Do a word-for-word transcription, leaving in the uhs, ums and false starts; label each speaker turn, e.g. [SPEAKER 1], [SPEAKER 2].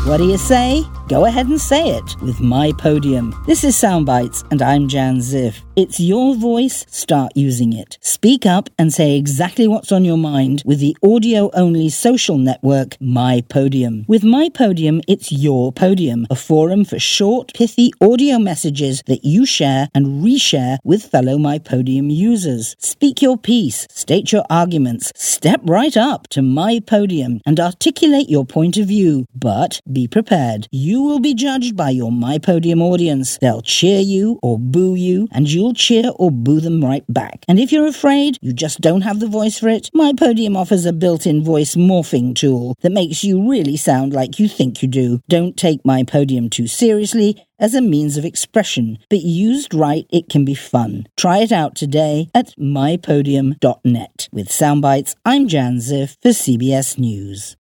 [SPEAKER 1] What do you say? Go ahead and say it with My Podium. This is Soundbites, and I'm Jan Ziff. It's your voice, start using it. Speak up and say exactly what's on your mind with the audio-only social network My Podium. With My Podium, it's your podium, a forum for short, pithy audio messages that you share and reshare with fellow My Podium users. Speak your piece, state your arguments, step right up to My Podium and articulate your point of view. But be prepared. You will be judged by your My Podium audience. They'll cheer you or boo you, and you'll cheer or boo them right back. And if you're afraid you just don't have the voice for it, My Podium offers a built-in voice morphing tool that makes you really sound like you think you do. Don't take My Podium too seriously as a means of expression, but used right, it can be fun. Try it out today at my podium dot net. With Soundbites, I'm Jan Ziff for C B S News.